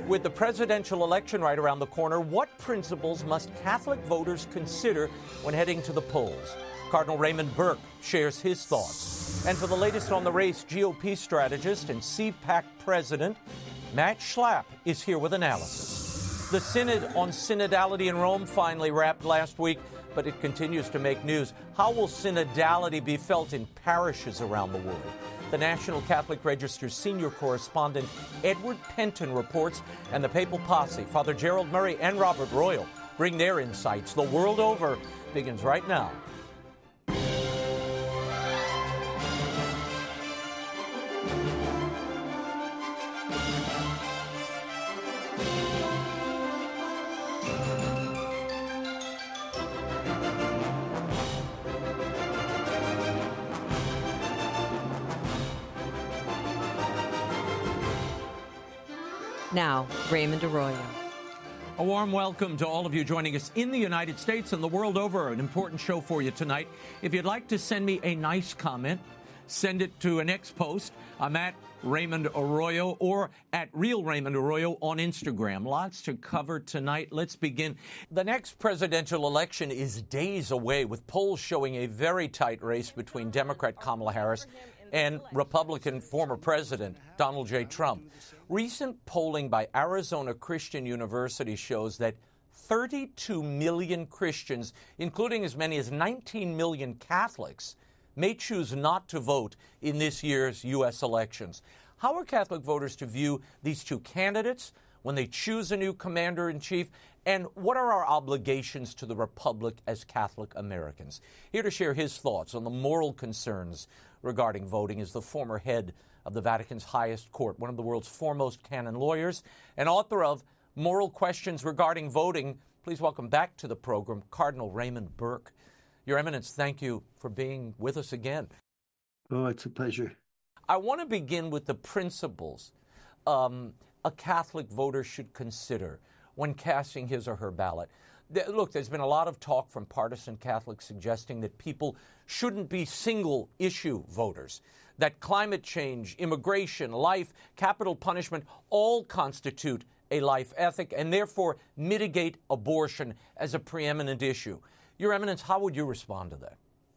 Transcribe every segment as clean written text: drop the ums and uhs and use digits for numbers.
With the presidential election right around the corner, what principles must Catholic voters consider when heading to the polls? Cardinal Raymond Burke shares his thoughts. And for the latest on the race, GOP strategist and CPAC president Matt Schlapp is here with analysis. The Synod on Synodality in Rome finally wrapped last week, but it continues to make news. How will synodality be felt in parishes around the world? The National Catholic Register's senior correspondent Edward Penton reports, and the Papal Posse, Father Gerald Murray and Robert Royal, bring their insights. The World Over begins right now. Now, Raymond Arroyo. A warm welcome to all of you joining us in the United States and the world over. An important show for you tonight. If you'd like to send me a nice comment, send it to an X post. I'm at Raymond Arroyo or at Real Raymond Arroyo on Instagram. Lots to cover tonight. Let's begin. The next presidential election is days away, with polls showing a very tight race between Democrat Kamala Harris and Republican former President Donald J. Trump. Recent polling by Arizona Christian University shows that 32 million Christians, including as many as 19 million Catholics, may choose not to vote in this year's U.S. elections. How are Catholic voters to view these two candidates when they choose a new commander-in-chief? And what are our obligations to the Republic as Catholic Americans? Here to share his thoughts on the moral concerns regarding voting is the former head of the Vatican's highest court, one of the world's foremost canon lawyers, and author of Moral Questions Regarding Voting. Please welcome back to the program Cardinal Raymond Burke. Your Eminence, thank you for being with us again. Oh, it's a pleasure. I want to begin with the principles a Catholic voter should consider when casting his or her ballot. Look, there's been a lot of talk from partisan Catholics suggesting that people shouldn't be single-issue voters, that climate change, immigration, life, capital punishment all constitute a life ethic and therefore mitigate abortion as a preeminent issue. Your Eminence, how would you respond to that?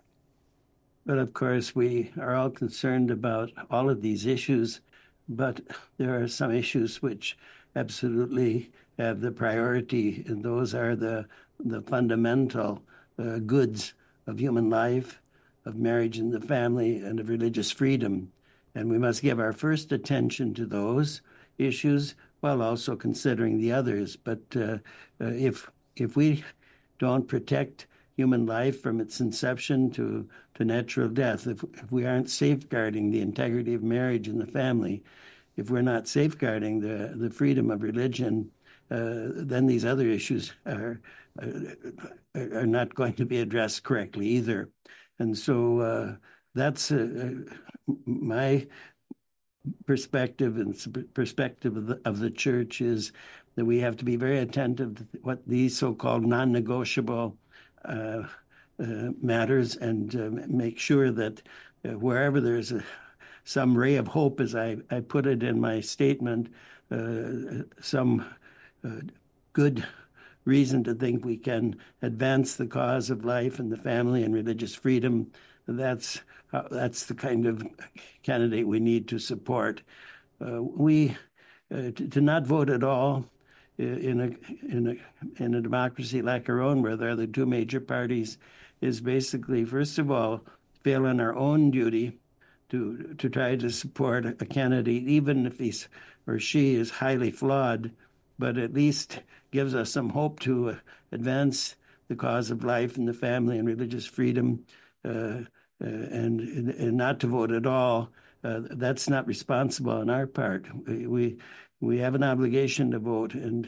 But of course, we are all concerned about all of these issues, but there are some issues which absolutely have the priority, and those are the fundamental goods of human life, of marriage and the family, and of religious freedom. And we must give our first attention to those issues while also considering the others. But if we don't protect human life from its inception to natural death, if we aren't safeguarding the integrity of marriage and the family, if we're not safeguarding the freedom of religion, then these other issues are not going to be addressed correctly either. And so that's my perspective, and perspective of the Church is that we have to be very attentive to what these so-called non-negotiable matters, and make sure that wherever there's some ray of hope, as I put it in my statement, some good reason to think we can advance the cause of life and the family and religious freedom, that's the kind of candidate we need to support. To not vote at all in a democracy like our own, where there are the two major parties, is basically, first of all, fail in our own duty to try to support a candidate, even if he or she is highly flawed, but at least gives us some hope to advance the cause of life and the family and religious freedom, and not to vote at all. That's not responsible on our part. We have an obligation to vote, and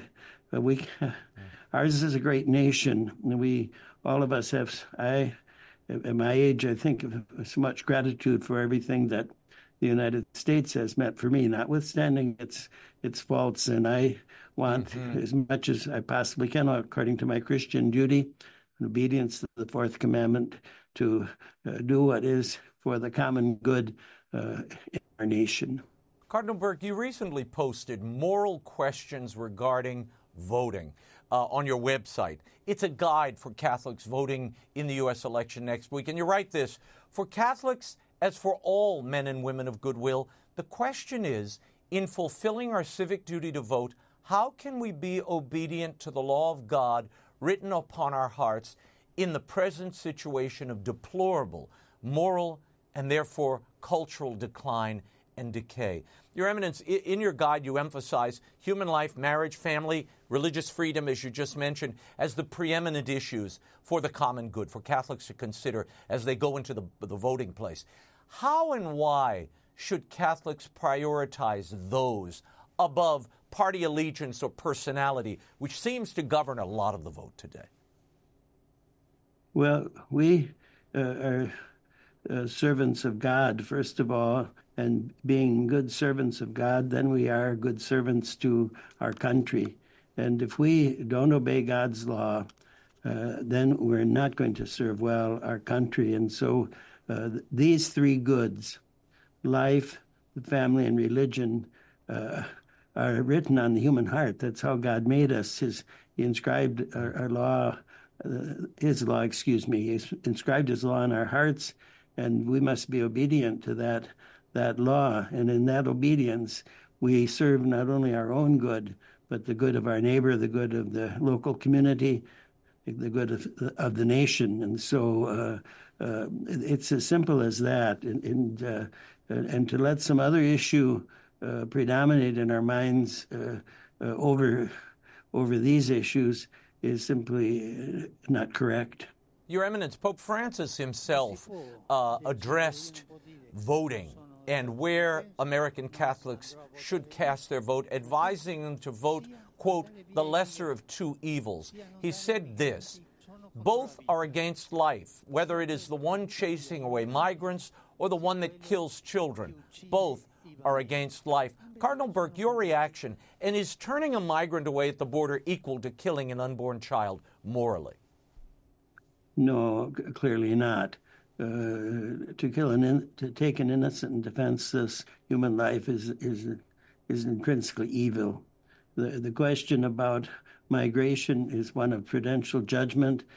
ours is a great nation. And all of us have. At my age, I think of so much gratitude for everything that the United States has meant for me, notwithstanding its faults. And I want, as much as I possibly can, according to my Christian duty and obedience to the fourth commandment, to do what is for the common good in our nation. Cardinal Burke, you recently posted moral questions regarding voting on your website. It's a guide for Catholics voting in the U.S. election next week. And you write this: for Catholics, as for all men and women of goodwill, the question is, in fulfilling our civic duty to vote, how can we be obedient to the law of God written upon our hearts in the present situation of deplorable moral and therefore cultural decline and decay? Your Eminence, in your guide, you emphasize human life, marriage, family, religious freedom, as you just mentioned, as the preeminent issues for the common good, for Catholics to consider as they go into the voting place. How and why should Catholics prioritize those above party allegiance or personality, which seems to govern a lot of the vote today? Well, we are servants of God, first of all, and being good servants of God, then we are good servants to our country. And if we don't obey God's law, then we're not going to serve well our country. And so these three goods, life, family, and religion, are written on the human heart. That's how God made us. He inscribed our law, His law, He inscribed His law in our hearts, and we must be obedient to that law. And in that obedience, we serve not only our own good, but the good of our neighbor, the good of the local community, the good of the nation. And so it's as simple as that. And to let some other issue predominate in our minds over these issues is simply not correct. Your Eminence, Pope Francis himself addressed voting and where American Catholics should cast their vote, advising them to vote, quote, the lesser of two evils. He said this: both are against life, whether it is the one chasing away migrants or the one that kills children. Both are against life. Cardinal Burke, your reaction, and is turning a migrant away at the border equal to killing an unborn child morally? No, clearly not. To take an innocent and defenseless human life is intrinsically evil. The question about migration is one of prudential judgment.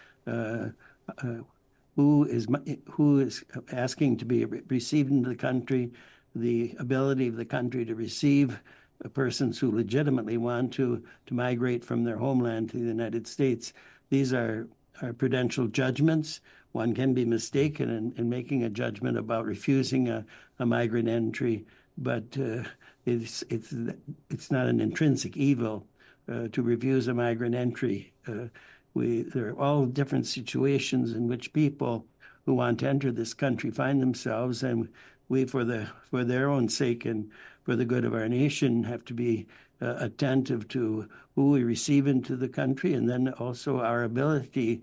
Who is asking to be received into the country? The ability of the country to receive persons who legitimately want to migrate from their homeland to the United States. These are prudential judgments. One can be mistaken in making a judgment about refusing a migrant entry, but it's not an intrinsic evil to refuse a migrant entry. There are all different situations in which people who want to enter this country find themselves, and we, for their own sake and for the good of our nation, have to be attentive to who we receive into the country, and then also our ability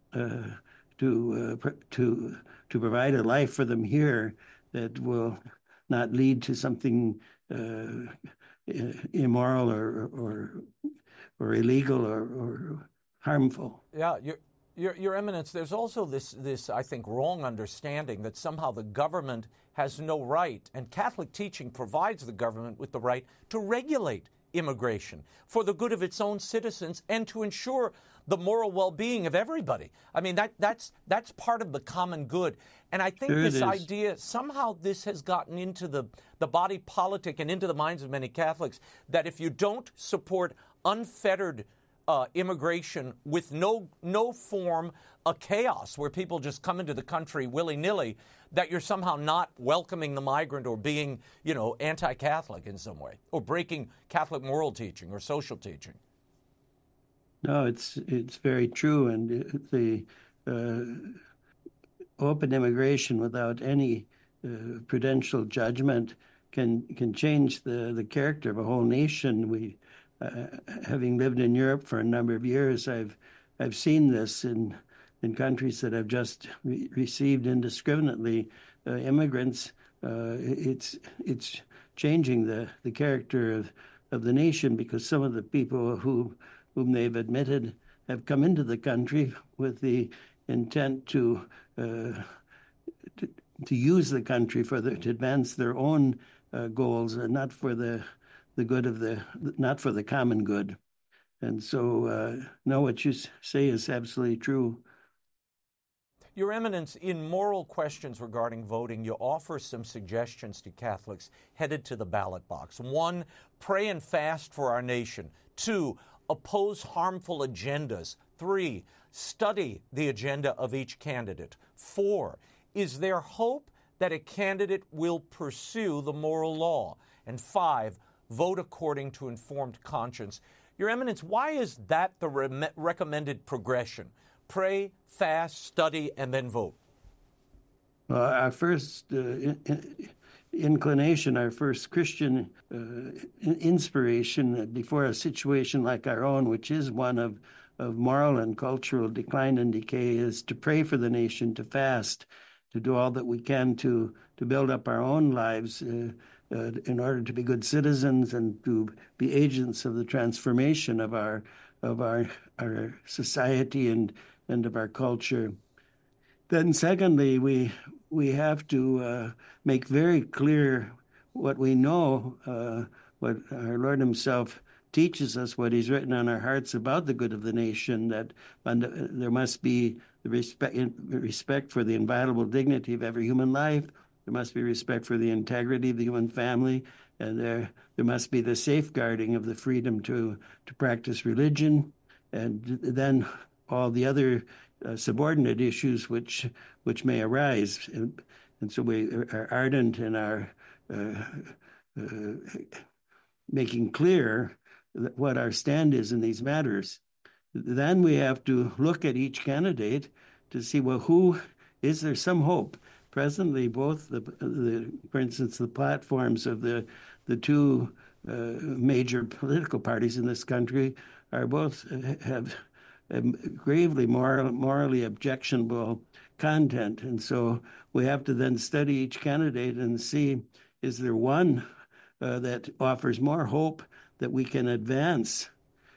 to provide a life for them here that will not lead to something immoral or illegal or harmful. Yeah, Your Eminence, there's also this, I think, wrong understanding that somehow the government has no right, and Catholic teaching provides the government with the right to regulate immigration for the good of its own citizens and to ensure the moral well-being of everybody. I mean, that's part of the common good. And I think this idea, somehow this has gotten into the body politic and into the minds of many Catholics, that if you don't support unfettered immigration with no form of chaos where people just come into the country willy-nilly, that you're somehow not welcoming the migrant or being, anti-Catholic in some way, or breaking Catholic moral teaching or social teaching. No, it's very true, and the open immigration without any prudential judgment can change the character of a whole nation. We, having lived in Europe for a number of years, I've seen this in countries that have just received indiscriminately immigrants. It's changing the character of the nation, because some of the people whom they've admitted have come into the country with the intent to use the country to advance their own goals, and not for the good of not for the common good. And so, no, what you say is absolutely true. Your Eminence, in moral questions regarding voting, you offer some suggestions to Catholics headed to the ballot box. 1, pray and fast for our nation. 2, oppose harmful agendas. 3, study the agenda of each candidate. 4, is there hope that a candidate will pursue the moral law? And 5, vote according to informed conscience. Your Eminence, why is that the recommended progression? Pray, fast, study, and then vote. Our first inclination, our first Christian inspiration before a situation like our own, which is one of moral and cultural decline and decay, is to pray for the nation, to fast, to do all that we can to build up our own lives in order to be good citizens and to be agents of the transformation of our society and of our culture. Then secondly, we have to make very clear what we know, what our Lord himself teaches us, what he's written on our hearts about the good of the nation, that there must be the respect for the inviolable dignity of every human life. There must be respect for the integrity of the human family, and there must be the safeguarding of the freedom to practice religion, and then all the other subordinate issues which may arise. And so we are ardent in our making clear what our stand is in these matters. Then we have to look at each candidate to see, well, who is there some hope? Presently, both for instance, the platforms of the two major political parties in this country are both have gravely morally objectionable content, and so we have to then study each candidate and see, is there one that offers more hope that we can advance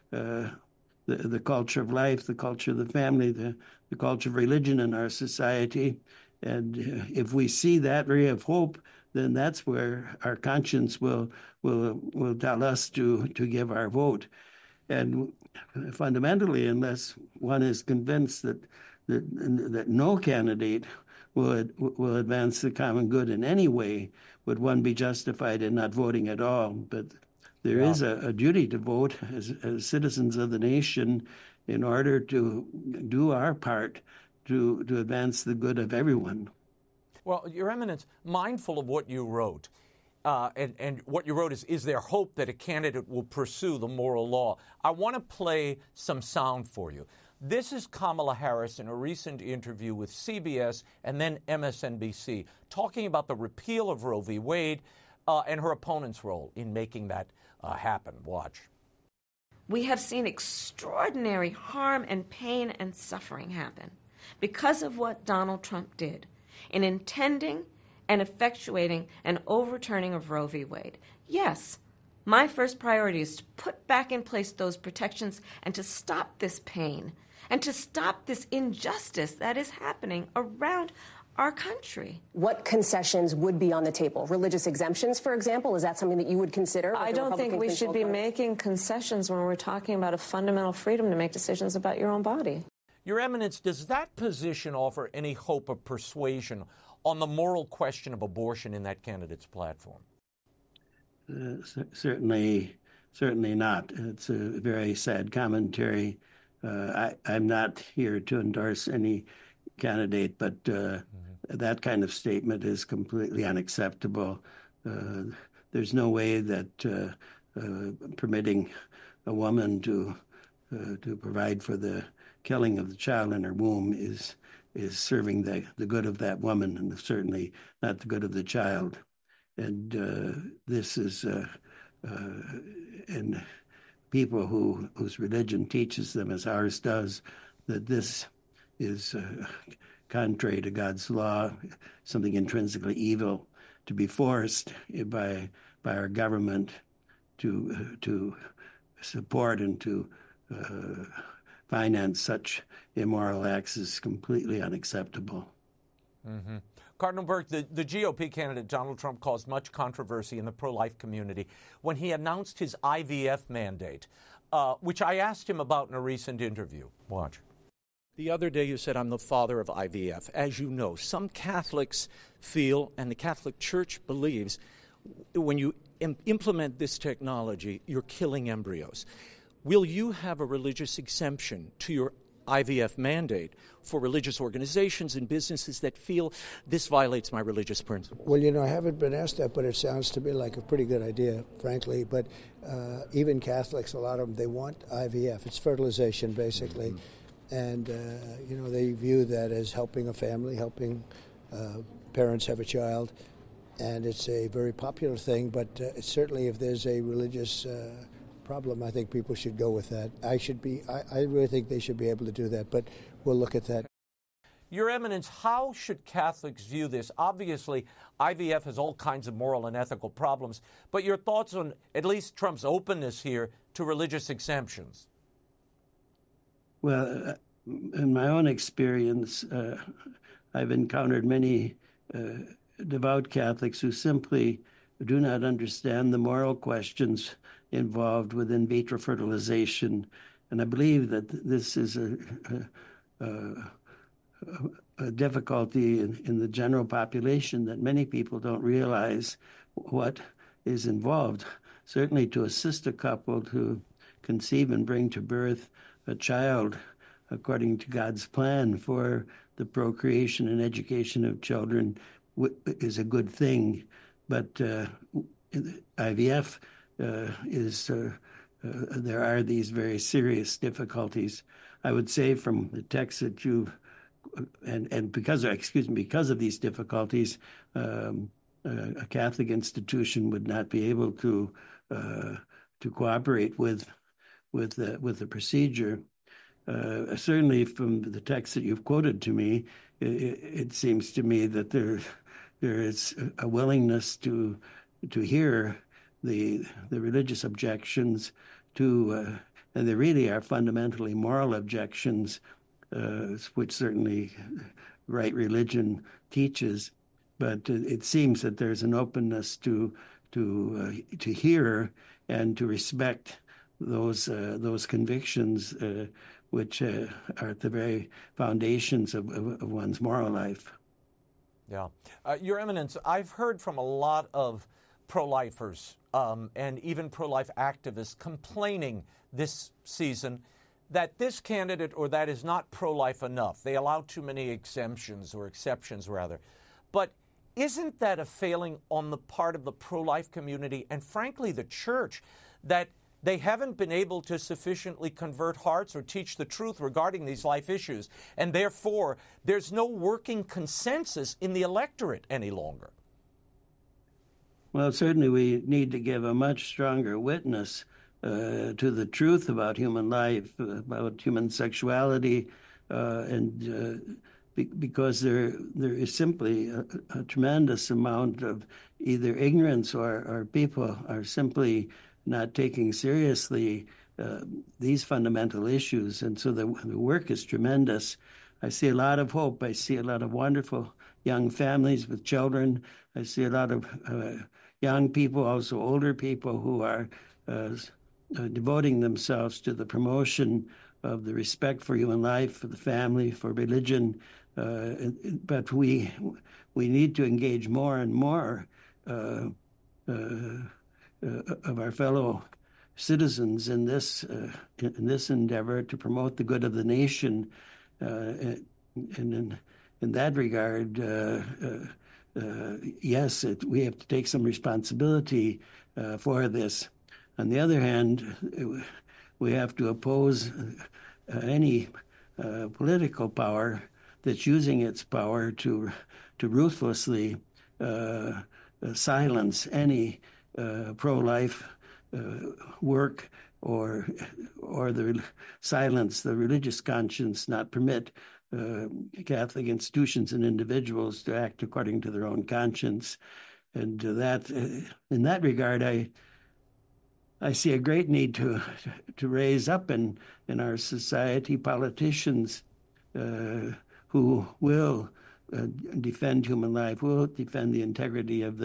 the culture of life, the culture of the family, the culture of religion in our society. And if we see that ray of hope, then that's where our conscience will tell us to give our vote. And fundamentally, unless one is convinced that no candidate will advance the common good in any way, would one be justified in not voting at all. But there is a duty to vote as citizens of the nation in order to do our part to advance the good of everyone. Well, Your Eminence, mindful of what you wrote, and what you wrote is there hope that a candidate will pursue the moral law? I want to play some sound for you. This is Kamala Harris in a recent interview with CBS and then MSNBC, talking about the repeal of Roe v. Wade and her opponent's role in making that happen. Watch. We have seen extraordinary harm and pain and suffering happen because of what Donald Trump did in intending and effectuating an overturning of Roe v. Wade. Yes, my first priority is to put back in place those protections and to stop this pain and to stop this injustice that is happening around our country. What concessions would be on the table? Religious exemptions, for example? Is that something that you would consider? I don't think we should be making concessions when we're talking about a fundamental freedom to make decisions about your own body. Your Eminence, does that position offer any hope of persuasion on the moral question of abortion in that candidate's platform? Certainly not. It's a very sad commentary. I'm not here to endorse any candidate, but that kind of statement is completely unacceptable. There's no way that permitting a woman to provide for the killing of the child in her womb is serving the good of that woman, and certainly not the good of the child. And this is and people whose religion teaches them, as ours does, that this is contrary to God's law, something intrinsically evil, to be forced by our government to support and to finance such immoral acts is completely unacceptable. Mm-hmm. Cardinal Burke, the GOP candidate Donald Trump caused much controversy in the pro-life community when he announced his IVF mandate, which I asked him about in a recent interview. Watch. The other day you said, I'm the father of IVF. As you know, some Catholics feel, and the Catholic Church believes, when you implement this technology, you're killing embryos. Will you have a religious exemption to your IVF mandate for religious organizations and businesses that feel this violates my religious principles? Well, I haven't been asked that, but it sounds to me like a pretty good idea, frankly. But even Catholics, a lot of them, they want IVF. It's fertilization, basically. Mm-hmm. And, they view that as helping a family, helping parents have a child. And it's a very popular thing, but certainly if there's a religious problem, I think people should go with that. I really think they should be able to do that, but we'll look at that. Your Eminence, how should Catholics view this? Obviously, IVF has all kinds of moral and ethical problems, but your thoughts on at least Trump's openness here to religious exemptions? Well, in my own experience, I've encountered many devout Catholics who simply do not understand the moral questions involved with in vitro fertilization. And I believe that this is a difficulty in the general population, that many people don't realize what is involved. Certainly to assist a couple to conceive and bring to birth a child according to God's plan for the procreation and education of children is a good thing. But IVF there are these very serious difficulties. I would say from the text that you've, and because of these difficulties, a Catholic institution would not be able to cooperate with the procedure. Certainly, from the text that you've quoted to me, it seems to me that there is a willingness to hear the religious objections to, and they really are fundamentally moral objections, which certainly right religion teaches. But it seems that there's an openness to hear and to respect those convictions, which are at the very foundations of one's moral life. Yeah. Your Eminence, I've heard from a lot of pro-lifers and even pro-life activists complaining this season that this candidate or that is not pro-life enough. They allow too many exemptions or exceptions, rather. But isn't that a failing on the part of the pro-life community and, frankly, the church, that they haven't been able to sufficiently convert hearts or teach the truth regarding these life issues, and therefore there's no working consensus in the electorate any longer? Well, certainly we need to give a much stronger witness to the truth about human life, about human sexuality, because there is simply a tremendous amount of either ignorance or people are simply not taking seriously these fundamental issues. And so the work is tremendous. I see a lot of hope. I see a lot of wonderful young families with children. I see a lot of young people, also older people, who are devoting themselves to the promotion of the respect for human life, for the family, for religion. But we need to engage more and more of our fellow citizens in this endeavor to promote the good of the nation, and in that regard, yes, we have to take some responsibility for this. On the other hand, we have to oppose any political power that's using its power to ruthlessly silence any pro-life work or silence the religious conscience, not permit Catholic institutions and individuals to act according to their own conscience. And that, in that regard, I see a great need to raise up in our society politicians who will defend human life. We'll defend the integrity of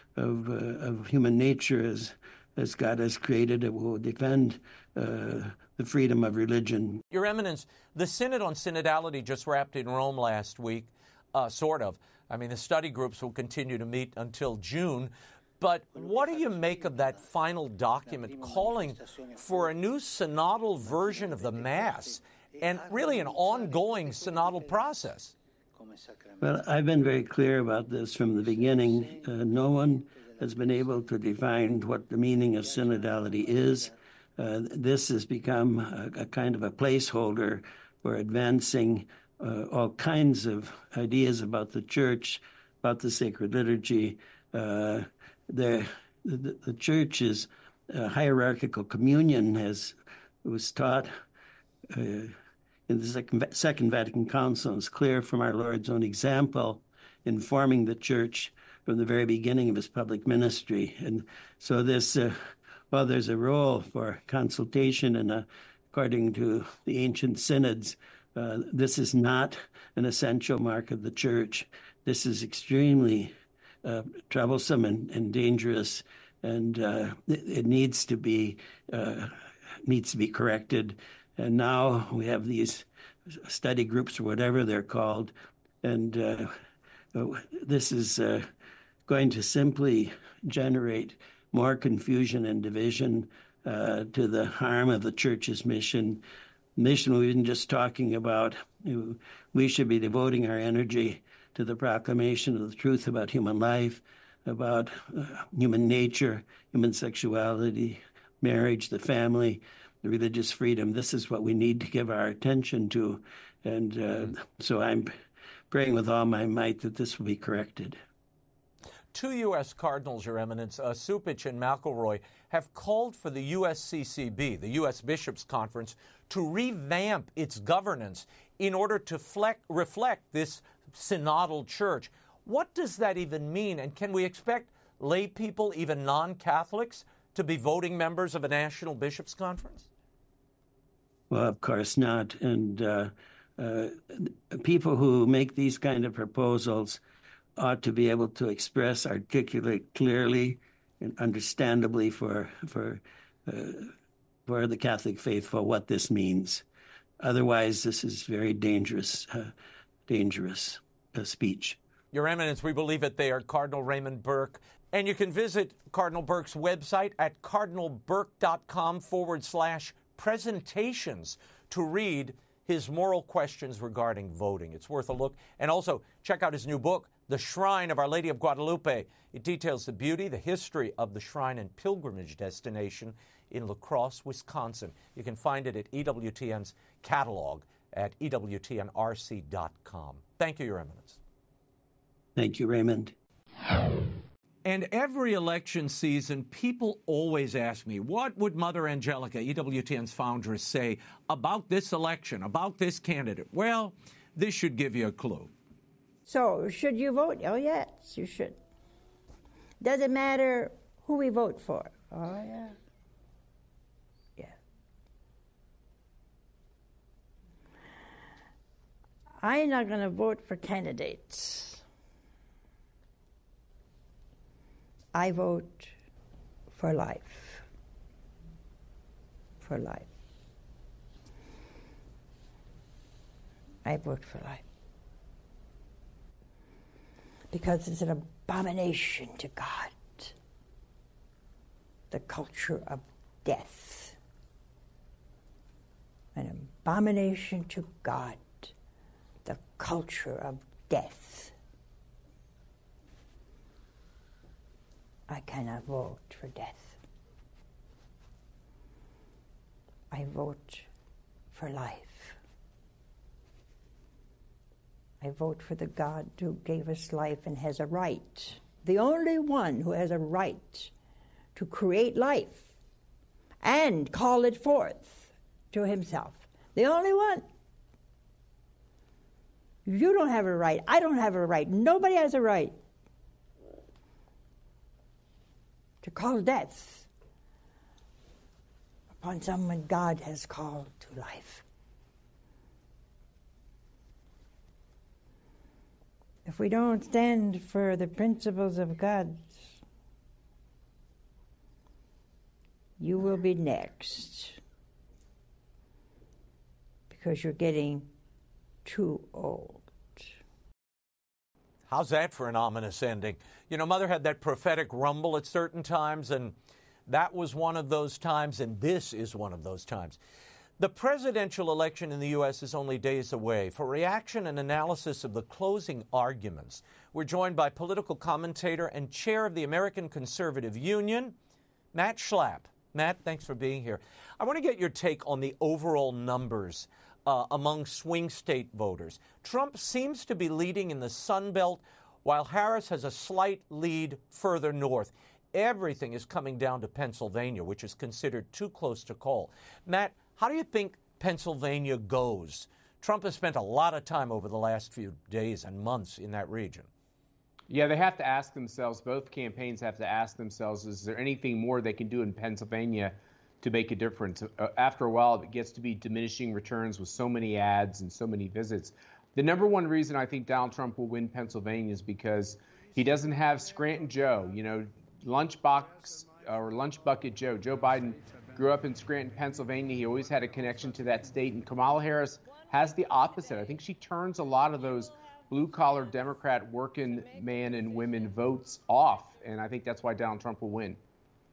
human nature as God has created it. We'll defend the freedom of religion. Your Eminence, the Synod on Synodality just wrapped in Rome last week, sort of. I mean, the study groups will continue to meet until June. But what do you make of that final document calling for a new synodal version of the Mass and really an ongoing synodal process? Well, I've been very clear about this from the beginning. No one has been able to define what the meaning of synodality is. This has become a kind of a placeholder for advancing all kinds of ideas about the Church, about the sacred liturgy. The Church's hierarchical communion was taught in the Second Vatican Council. It's clear from our Lord's own example in forming the Church from the very beginning of his public ministry. And so while there's a role for consultation and according to the ancient synods, this is not an essential mark of the Church. This is extremely troublesome and dangerous, and it needs to be corrected. And now we have these study groups or whatever they're called, and this is going to simply generate more confusion and division to the harm of the Church's mission. Mission we've been just talking about. We should be devoting our energy to the proclamation of the truth about human life, about human nature, human sexuality, marriage, the family, the religious freedom. This is what we need to give our attention to. And so I'm praying with all my might that this will be corrected. Two U.S. cardinals, Your Eminence, Cupich and McElroy, have called for the USCCB, the U.S. Bishops' Conference, to revamp its governance in order to reflect this synodal church. What does that even mean? And can we expect lay people, even non-Catholics, to be voting members of a national bishops' conference? Well, of course not. And people who make these kind of proposals ought to be able to articulate clearly and understandably for the Catholic faithful what this means. Otherwise, this is very dangerous speech. Your Eminence, we believe it. They are Cardinal Raymond Burke. And you can visit Cardinal Burke's website at cardinalburke.com/presentations to read his moral questions regarding voting. It's worth a look. And also, check out his new book, The Shrine of Our Lady of Guadalupe. It details the beauty, the history of the shrine and pilgrimage destination in La Crosse, Wisconsin. You can find it at EWTN's catalog at EWTNRC.com. Thank you, Your Eminence. Thank you, Raymond. And every election season, people always ask me, what would Mother Angelica, EWTN's foundress, say about this election, about this candidate? Well, this should give you a clue. So, should you vote? Oh, yes, you should. Doesn't matter who we vote for. Oh, yeah. Yeah. I'm not going to vote for candidates. I vote for life. For life. I vote for life. Because it's an abomination to God, the culture of death. An abomination to God, the culture of death. I cannot vote for death. I vote for life. I vote for the God who gave us life and has a right, the only one who has a right to create life and call it forth to himself. The only one. You don't have a right. I don't have a right. Nobody has a right to call death upon someone God has called to life. if we don't stand for the principles of God, you will be next, because you're getting too old. How's that for an ominous ending? You know, Mother had that prophetic rumble at certain times, and that was one of those times, and this is one of those times. The presidential election in the U.S. is only days away. For reaction and analysis of the closing arguments, we're joined by political commentator and chair of the American Conservative Union, Matt Schlapp. Matt, thanks for being here. I want to get your take on the overall numbers among swing state voters. Trump seems to be leading in the Sun Belt, while Harris has a slight lead further north. Everything is coming down to Pennsylvania, which is considered too close to call. Matt, how do you think Pennsylvania goes? Trump has spent a lot of time over the last few days and months in that region. Yeah, they have to ask themselves, both campaigns have to ask themselves, is there anything more they can do in Pennsylvania to make a difference? After a while, it gets to be diminishing returns with so many ads and so many visits. The number one reason I think Donald Trump will win Pennsylvania is because he doesn't have Scranton Joe, you know, lunchbox or lunch bucket Joe. Joe Biden grew up in Scranton, Pennsylvania. He always had a connection to that state. And Kamala Harris has the opposite. I think she turns a lot of those blue-collar Democrat working man and women votes off. And I think that's why Donald Trump will win.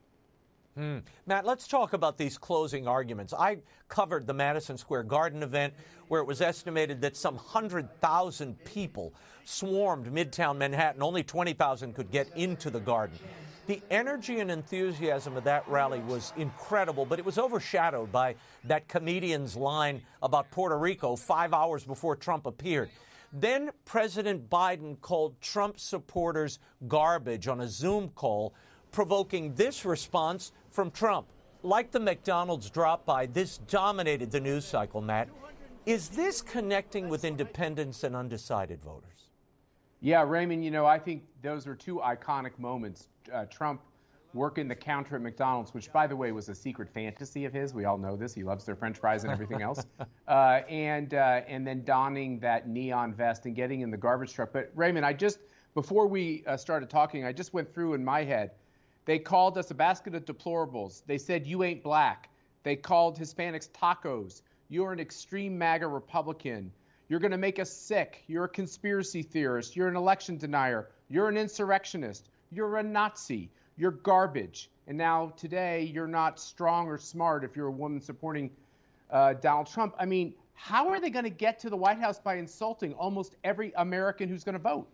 Matt, let's talk about these closing arguments. I covered the Madison Square Garden event where it was estimated that some 100,000 people swarmed Midtown Manhattan. Only 20,000 could get into the garden. The energy and enthusiasm of that rally was incredible, but it was overshadowed by that comedian's line about Puerto Rico 5 hours before Trump appeared. Then President Biden called Trump supporters garbage on a Zoom call, provoking this response from Trump. Like the McDonald's drop-by, this dominated the news cycle, Matt. Is this connecting with independents and undecided voters? Yeah, Raymond, you know, I think those are two iconic moments. Trump working the counter at McDonald's, which, by the way, was a secret fantasy of his. We all know this. He loves their French fries and everything else. And then donning that neon vest and getting in the garbage truck. But, Raymond, before we started talking, I just went through in my head. They called us a basket of deplorables. They said, you ain't black. They called Hispanics tacos. You're an extreme MAGA Republican. You're going to make us sick. You're a conspiracy theorist. You're an election denier. You're an insurrectionist. You're a Nazi. You're garbage. And now today, you're not strong or smart if you're a woman supporting Donald Trump. I mean, how are they going to get to the White House by insulting almost every American who's going to vote?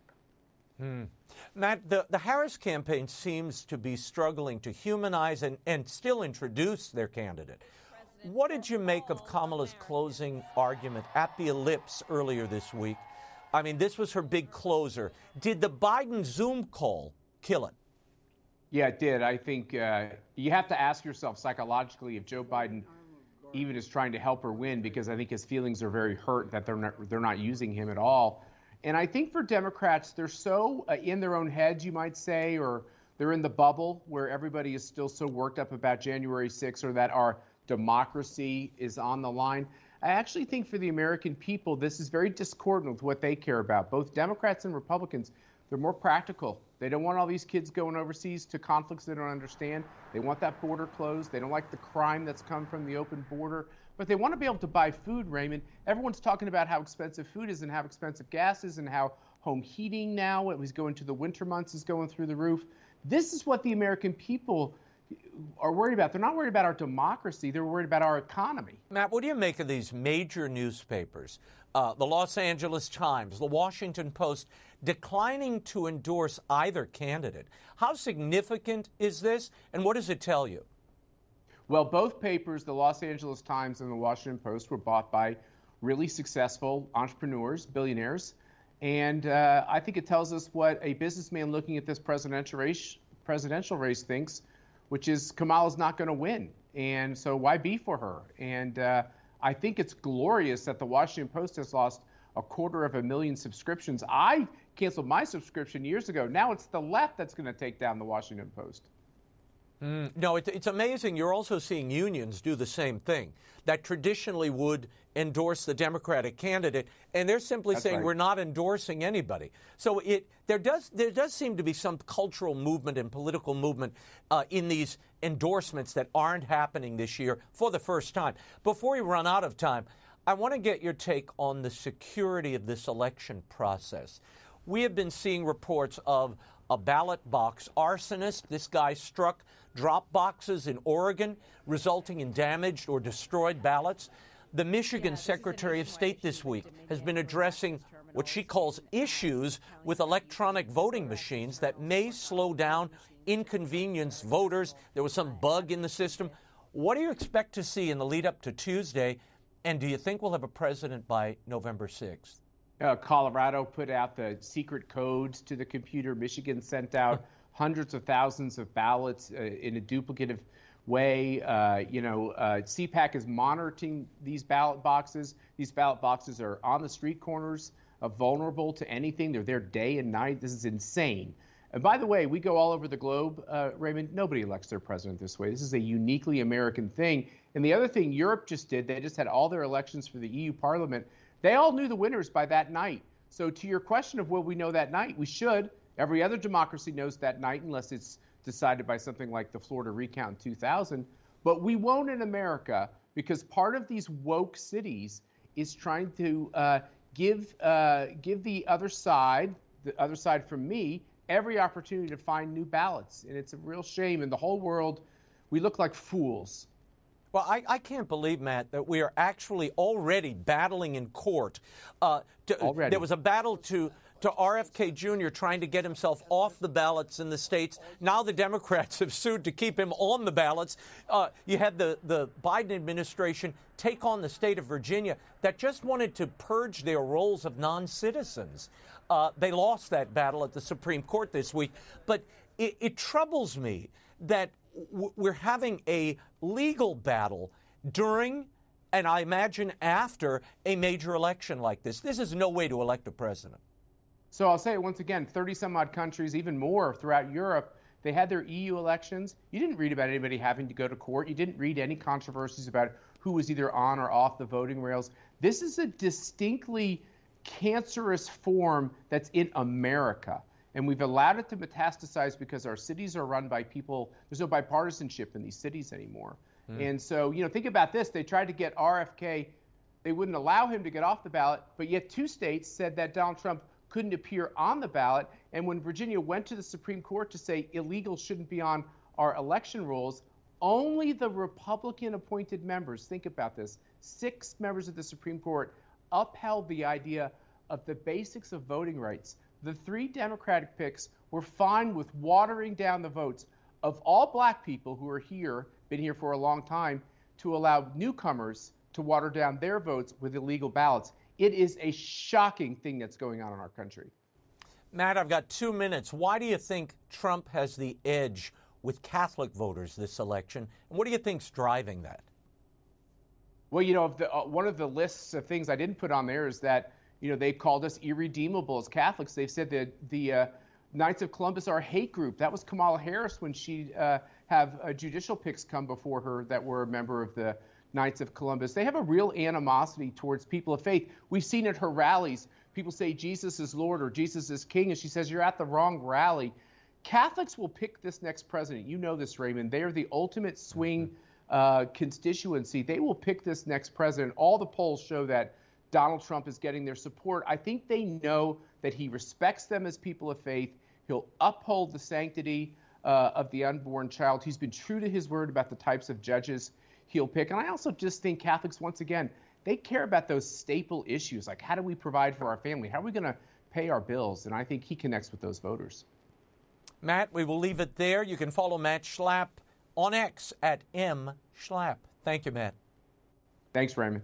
Matt, the Harris campaign seems to be struggling to humanize and still introduce their candidate. What did you make of Kamala's closing argument at the Ellipse earlier this week? I mean, this was her big closer. Did the Biden Zoom call kill it? Yeah, it did. I think you have to ask yourself psychologically if Joe Biden even is trying to help her win, because I think his feelings are very hurt that they're not using him at all. And I think for Democrats, they're so in their own heads, you might say, or they're in the bubble where everybody is still so worked up about January 6th or that our democracy is on the line. I actually think for the American people, this is very discordant with what they care about. Both Democrats and Republicans, they're more practical. They don't want all these kids going overseas to conflicts they don't understand. They want that border closed. They don't like the crime that's come from the open border. But they want to be able to buy food, Raymond. Everyone's talking about how expensive food is and how expensive gas is and how home heating now, it was going to the winter months, is going through the roof. This is what the American people are worried about. They're not worried about our democracy. They're worried about our economy. Matt, what do you make of these major newspapers, the Los Angeles Times, the Washington Post, declining to endorse either candidate? How significant is this, and what does it tell you? Well, both papers, the Los Angeles Times and the Washington Post, were bought by really successful entrepreneurs, billionaires. And I think it tells us what a businessman looking at this presidential race thinks, which is Kamala's not going to win. And so why be for her? And I think it's glorious that the Washington Post has lost 250,000 subscriptions. I canceled my subscription years ago. Now it's the left that's going to take down the Washington Post. No, it's amazing. You're also seeing unions do the same thing that traditionally would endorse the Democratic candidate, and they're simply saying right. We're not endorsing anybody. So there does seem to be some cultural movement and political movement in these endorsements that aren't happening this year for the first time. Before we run out of time, I want to get your take on the security of this election process. We have been seeing reports of a ballot box arsonist. This guy struck drop boxes in Oregon, resulting in damaged or destroyed ballots. The Michigan Secretary of State this week has been addressing what she calls issues with electronic voting machines that may slow down, inconvenience voters. There was some bug in the system. What do you expect to see in the lead up to Tuesday? And do you think we'll have a president by November 6th? Colorado put out the secret codes to the computer. Michigan sent out hundreds of thousands of ballots in a duplicative way. CPAC is monitoring these ballot boxes. These ballot boxes are on the street corners, vulnerable to anything. They're there day and night. This is insane. And by the way, we go all over the globe, Raymond. Nobody elects their president this way. This is a uniquely American thing. And the other thing Europe just did, they just had all their elections for the EU Parliament. They all knew the winners by that night. So to your question of will we know that night, we should. Every other democracy knows that night unless it's decided by something like the Florida recount in 2000. But we won't in America because part of these woke cities is trying to give the other side from me, every opportunity to find new ballots. And it's a real shame. In the whole world, we look like fools. Well, I can't believe, Matt, that we are actually already battling in court. There was a battle to RFK Jr. trying to get himself off the ballots in the states. Now the Democrats have sued to keep him on the ballots. You had the Biden administration take on the state of Virginia that just wanted to purge their rolls of non-citizens. They lost that battle at the Supreme Court this week. But it troubles me that we're having a legal battle during, and I imagine after, a major election like this. This is no way to elect a president. So I'll say it once again, 30-some-odd countries, even more throughout Europe, they had their EU elections. You didn't read about anybody having to go to court. You didn't read any controversies about who was either on or off the voting rails. This is a distinctly cancerous form that's in America. And we've allowed it to metastasize because our cities are run by people. There's no bipartisanship in these cities anymore. And so, think about this. They tried to get RFK. They wouldn't allow him to get off the ballot, but yet 2 states said that Donald Trump couldn't appear on the ballot. And when Virginia went to the Supreme Court to say illegals shouldn't be on our election rolls, only the Republican-appointed members, think about this, 6 members of the Supreme Court upheld the idea of the basics of voting rights. The 3 Democratic picks were fine with watering down the votes of all black people who are here, been here for a long time, to allow newcomers to water down their votes with illegal ballots. It is a shocking thing that's going on in our country. Matt, I've got 2 minutes. Why do you think Trump has the edge with Catholic voters this election? And what do you think's driving that? Well, one of the lists of things I didn't put on there is that they've called us irredeemable as Catholics. They've said that the Knights of Columbus are a hate group. That was Kamala Harris when she have judicial picks come before her that were a member of the Knights of Columbus. They have a real animosity towards people of faith. We've seen at her rallies, people say Jesus is Lord or Jesus is King, and she says, you're at the wrong rally. Catholics will pick this next president. You know this, Raymond. They are the ultimate swing constituency. They will pick this next president. All the polls show that Donald Trump is getting their support. I think they know that he respects them as people of faith. He'll uphold the sanctity of the unborn child. He's been true to his word about the types of judges he'll pick. And I also just think Catholics, once again, they care about those staple issues, like how do we provide for our family? How are we going to pay our bills? And I think he connects with those voters. Matt, we will leave it there. You can follow Matt Schlapp on X at @mschlapp. Thank you, Matt. Thanks, Raymond.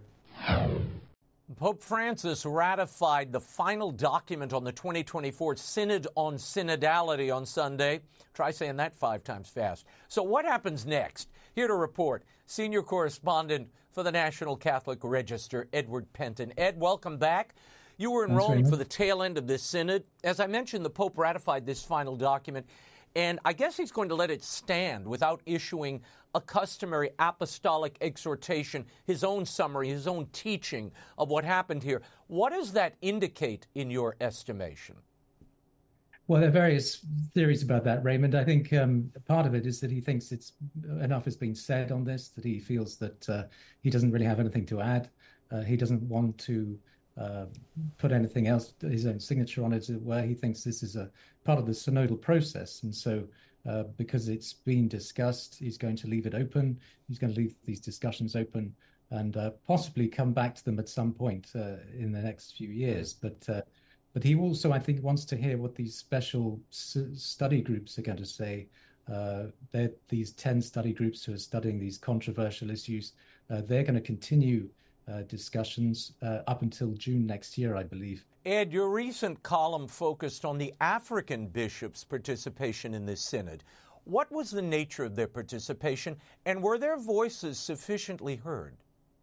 Pope Francis ratified the final document on the 2024 Synod on Synodality on Sunday. Try saying that 5 times fast. So what happens next? Here to report, senior correspondent for the National Catholic Register, Edward Penton. Ed, welcome back. You were in Rome for the tail end of this synod. As I mentioned, the Pope ratified this final document. And I guess he's going to let it stand without issuing a customary apostolic exhortation, his own summary, his own teaching of what happened here. What does that indicate in your estimation? Well, there are various theories about that, Raymond. I think part of it is that he thinks enough has been said on this, that he feels that he doesn't really have anything to add. He doesn't want to put anything else, his own signature on it, where he thinks this is a part of the synodal process. And so because it's been discussed, he's going to leave it open. He's going to leave these discussions open and possibly come back to them at some point in the next few years. But he also, I think, wants to hear what these special study groups are going to say. These 10 study groups who are studying these controversial issues, they're going to continue discussions up until June next year, I believe. Ed, your recent column focused on the African bishops' participation in this synod. What was the nature of their participation, and were their voices sufficiently heard?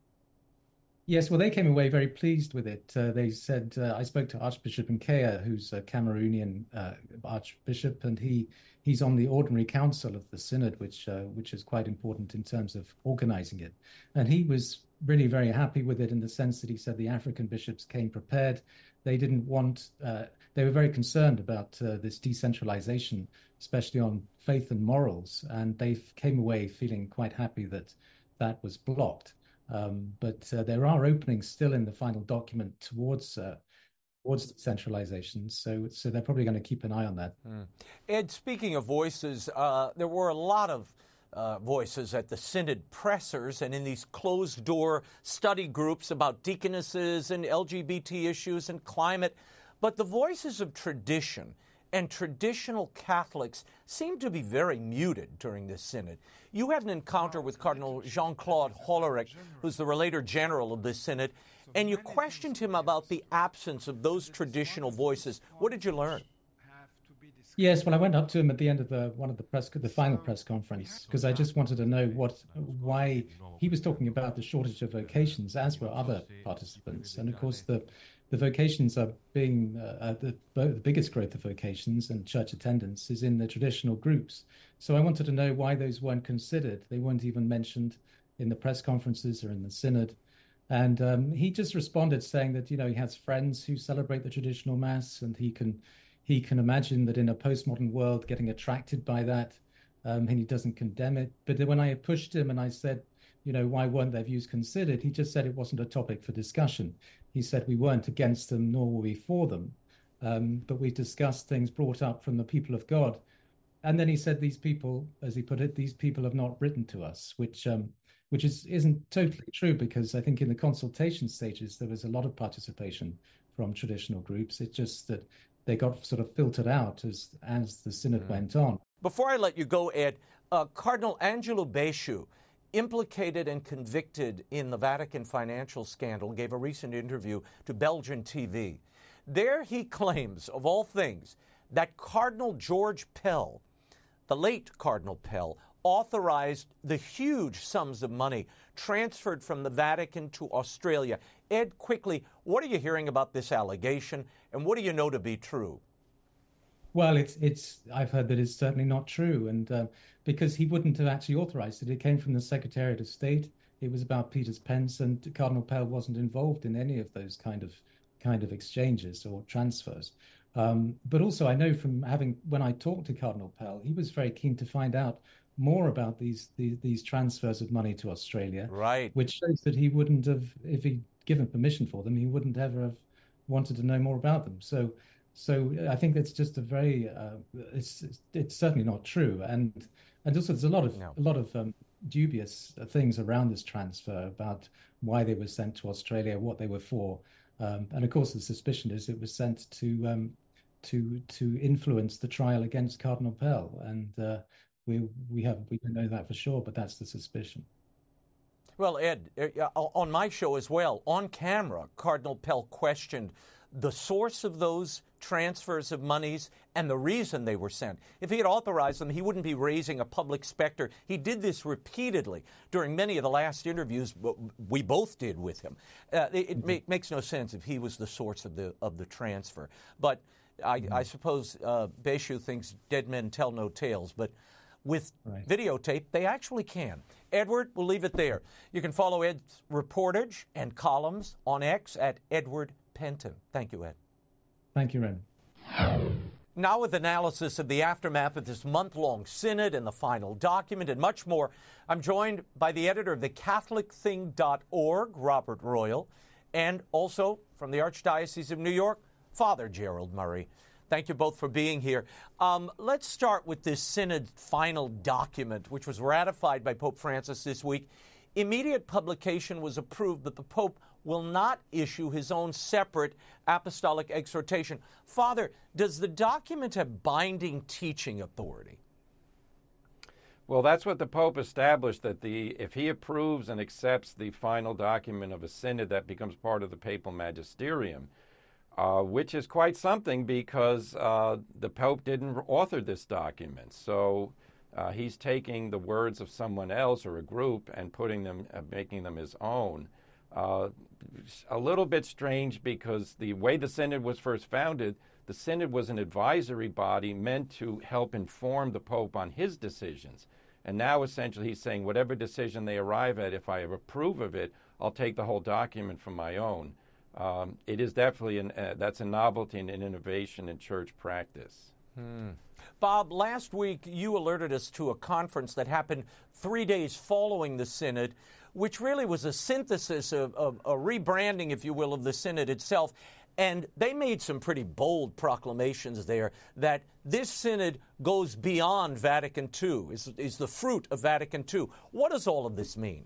Yes, well, they came away very pleased with it. They said, I spoke to Archbishop Nkea, who's a Cameroonian archbishop, and he's on the ordinary council of the synod, which is quite important in terms of organizing it. And he was really very happy with it in the sense that he said the African bishops came prepared. They didn't want, they were very concerned about this decentralization, especially on faith and morals, and they came away feeling quite happy that that was blocked. But there are openings still in the final document towards decentralization, so they're probably going to keep an eye on that. Ed, speaking of voices, there were a lot of voices at the synod pressers and in these closed-door study groups about deaconesses and LGBT issues and climate, but the voices of tradition and traditional Catholics seem to be very muted during this synod. You had an encounter with Cardinal Jean-Claude Hollerich, who's the Relator General of this synod, and you questioned him about the absence of those traditional voices. What did you learn? Yes, well, I went up to him at the end of the final press conference, because I just wanted to know why he was talking about the shortage of vocations, as were other participants. And of course, the vocations are being the biggest growth of vocations and church attendance is in the traditional groups. So I wanted to know why those weren't considered. They weren't even mentioned in the press conferences or in the synod. And he just responded saying that, he has friends who celebrate the traditional mass, and he can imagine that in a postmodern world getting attracted by that, and he doesn't condemn it. But when I pushed him and I said, why weren't their views considered? He just said it wasn't a topic for discussion. He said we weren't against them, nor were we for them. But we discussed things brought up from the people of God. And then he said these people, as he put it, these people have not written to us, which isn't totally true, because I think in the consultation stages, there was a lot of participation from traditional groups. It's just that they got sort of filtered out as the synod went on. Before I let you go, Ed, Cardinal Angelo Becciu, implicated and convicted in the Vatican financial scandal, gave a recent interview to Belgian TV. There he claims, of all things, that Cardinal George Pell, the late Cardinal Pell, authorized the huge sums of money transferred from the Vatican to Australia. Ed, quickly, what are you hearing about this allegation, and what do you know to be true? Well, I've heard that it's certainly not true, and because he wouldn't have actually authorized it. It came from the Secretariat of State. It was about Peter's Pence, and Cardinal Pell wasn't involved in any of those kind of exchanges or transfers. But also, I know from when I talked to Cardinal Pell, he was very keen to find out more about these transfers of money to Australia, right? Which shows that he wouldn't have, if he'd given permission for them, he wouldn't ever have wanted to know more about them. So I think that's just a very it's certainly not true, and also there's a lot of dubious things around this transfer about why they were sent to Australia, what they were for, and of course the suspicion is it was sent to influence the trial against Cardinal Pell, and we don't know that for sure, but that's the suspicion. Well, Ed, on my show as well, on camera, Cardinal Pell questioned the source of those transfers of monies and the reason they were sent. If he had authorized them, he wouldn't be raising a public specter. He did this repeatedly during many of the last interviews we both did with him. It makes no sense if he was the source of the transfer. But I suppose Beshu thinks dead men tell no tales, but with videotape, they actually can. Edward, we'll leave it there. You can follow Ed's reportage and columns on X at Edward Penton. Thank you, Ed. Thank you, Raymond. Now with analysis of the aftermath of this month-long synod and the final document and much more, I'm joined by the editor of theCatholicThing.org, Robert Royal, and also from the Archdiocese of New York, Father Gerald Murray. Thank you both for being here. Let's start with this synod final document, which was ratified by Pope Francis this week. Immediate publication was approved, but the Pope will not issue his own separate apostolic exhortation. Father, does the document have binding teaching authority? Well, that's what the Pope established, that if he approves and accepts the final document of a synod, that becomes part of the papal magisterium, which is quite something because the Pope didn't author this document. So he's taking the words of someone else or a group and making them his own. A little bit strange because the way the synod was first founded, the synod was an advisory body meant to help inform the Pope on his decisions. And now essentially he's saying whatever decision they arrive at, if I approve of it, I'll take the whole document for my own. It is definitely that's a novelty and an innovation in church practice. Bob, last week you alerted us to a conference that happened 3 days following the synod, which really was a synthesis of a rebranding, if you will, of the synod itself. And they made some pretty bold proclamations there that this synod goes beyond Vatican II, is the fruit of Vatican II. What does all of this mean?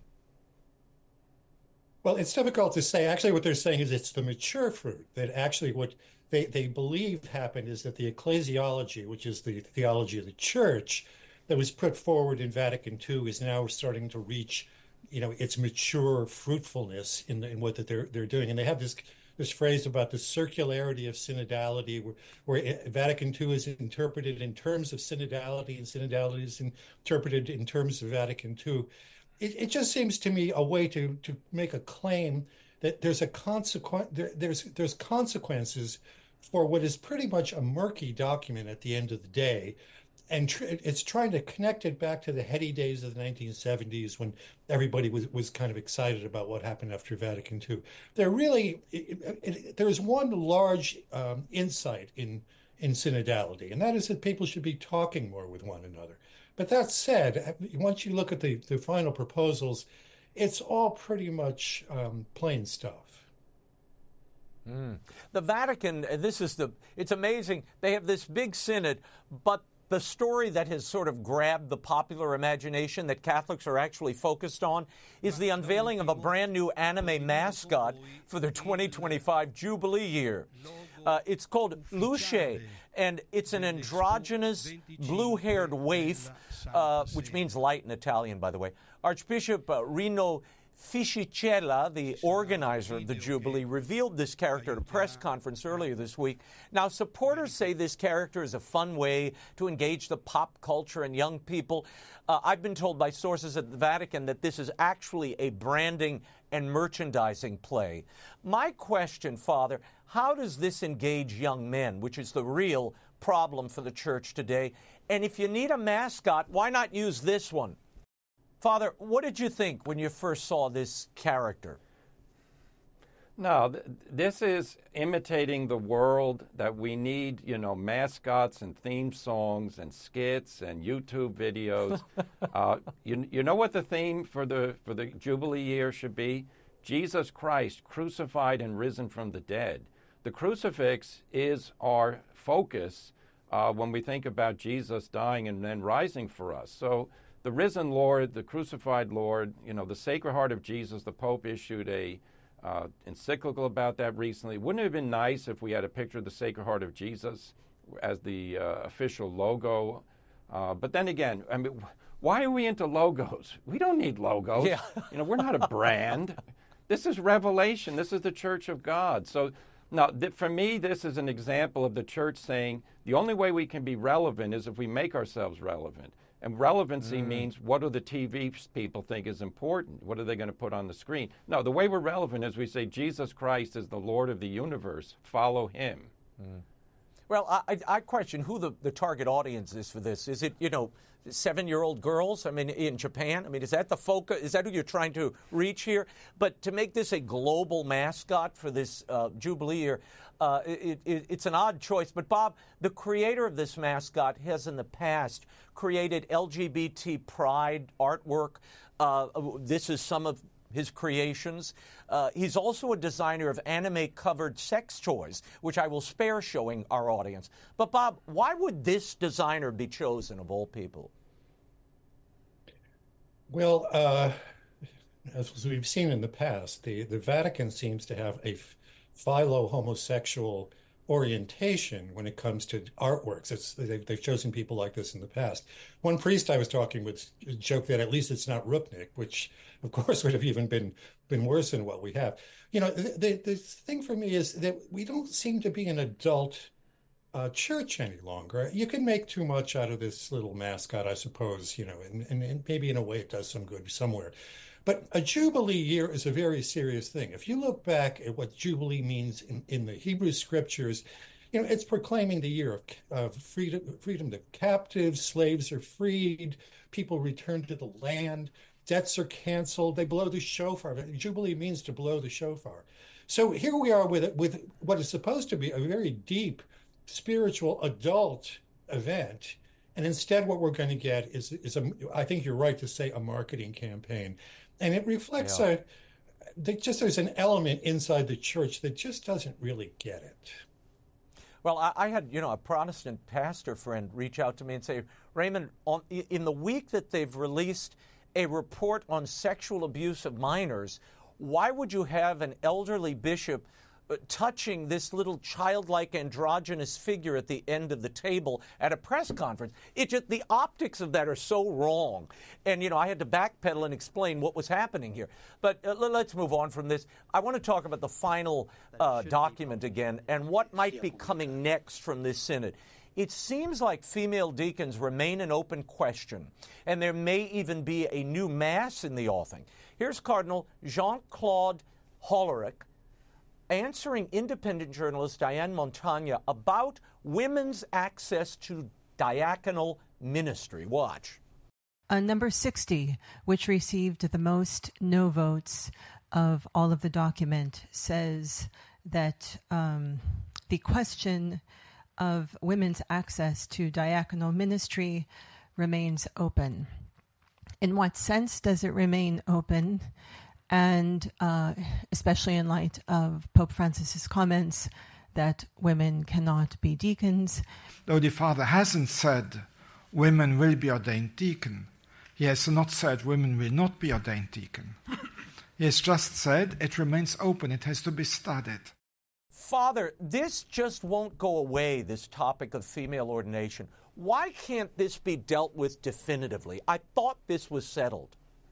Well, it's difficult to say. Actually, what they're saying is it's the mature fruit, that actually what they believe happened is that the ecclesiology, which is the theology of the church that was put forward in Vatican II, is now starting to reach, its mature fruitfulness in what that they're doing. And they have this phrase about the circularity of synodality, where Vatican II is interpreted in terms of synodality, and synodality is interpreted in terms of Vatican II. It just seems to me a way to make a claim that there's there's consequences for what is pretty much a murky document at the end of the day. And it's trying to connect it back to the heady days of the 1970s when everybody was kind of excited about what happened after Vatican II. There's one large insight in synodality, and that is that people should be talking more with one another. But that said, once you look at the final proposals, it's all pretty much plain stuff. The Vatican, it's amazing. They have this big synod, but the story that has sort of grabbed the popular imagination that Catholics are actually focused on is the unveiling of a brand new anime mascot for their 2025 Jubilee year. It's called Luce, and it's an androgynous, blue-haired waif, which means light in Italian, by the way. Archbishop Rino Fisichella, the organizer of the Jubilee, revealed this character at a press conference earlier this week. Now, supporters say this character is a fun way to engage the pop culture and young people. I've been told by sources at the Vatican that this is actually a branding and merchandising play. My question, Father, how does this engage young men, which is the real problem for the church today? And if you need a mascot, why not use this one? Father, what did you think when you first saw this character? No, this is imitating the world that we need, mascots and theme songs and skits and YouTube videos. You know what the theme for the Jubilee year should be? Jesus Christ, crucified and risen from the dead. The crucifix is our focus when we think about Jesus dying and then rising for us. So the risen Lord, the crucified Lord, the Sacred Heart of Jesus, the Pope issued a encyclical about that recently. Wouldn't it have been nice if we had a picture of the Sacred Heart of Jesus as the official logo? But then again, why are we into logos? We don't need logos. Yeah. We're not a brand. This is revelation. This is the Church of God. So now, for me, this is an example of the Church saying the only way we can be relevant is if we make ourselves relevant. And relevancy means, what do the TV people think is important? What are they going to put on the screen? No, the way we're relevant is we say Jesus Christ is the Lord of the universe. Follow him. Well, I question who the target audience is for this. Is it, 7-year-old girls? I mean, in Japan? I mean, is that the focus? Is that who you're trying to reach here? But to make this a global mascot for this Jubilee year, it's an odd choice. But, Bob, the creator of this mascot has in the past created LGBT pride artwork. This is some of his creations. He's also a designer of anime-covered sex toys, which I will spare showing our audience. But, Bob, why would this designer be chosen of all people? Well, as we've seen in the past, the Vatican seems to have a philo-homosexual orientation when it comes to artworks. They've chosen people like this in the past. One priest I was talking with joked that at least it's not Rupnik, which of course would have even been worse than what we have. The thing for me is that we don't seem to be an adult church any longer. You can make too much out of this little mascot, I suppose, and maybe in a way it does some good somewhere. But a Jubilee year is a very serious thing. If you look back at what Jubilee means in the Hebrew scriptures, it's proclaiming the year of freedom to captives, slaves are freed, people return to the land, debts are canceled, they blow the shofar. Jubilee means to blow the shofar. So here we are with what is supposed to be a very deep spiritual adult event. And instead what we're going to get is I think you're right to say, a marketing campaign. And it reflects there's an element inside the church that just doesn't really get it. Well, I had, a Protestant pastor friend reach out to me and say, Raymond, in the week that they've released a report on sexual abuse of minors, why would you have an elderly bishop touching this little childlike androgynous figure at the end of the table at a press conference? The optics of that are so wrong. And, I had to backpedal and explain what was happening here. But let's move on from this. I want to talk about the final document again and what might be coming next from this synod. It seems like female deacons remain an open question, and there may even be a new mass in the offing. Here's Cardinal Jean-Claude Hollerich answering independent journalist Diane Montagna about women's access to diaconal ministry. Watch. Number 60, which received the most no votes of all of the document, says that the question of women's access to diaconal ministry remains open. In what sense does it remain open? And especially in light of Pope Francis's comments that women cannot be deacons. Though the Father hasn't said women will be ordained deacon, he has not said women will not be ordained deacon. He has just said it remains open, it has to be studied. Father, this just won't go away, this topic of female ordination. Why can't this be dealt with definitively? I thought this was settled.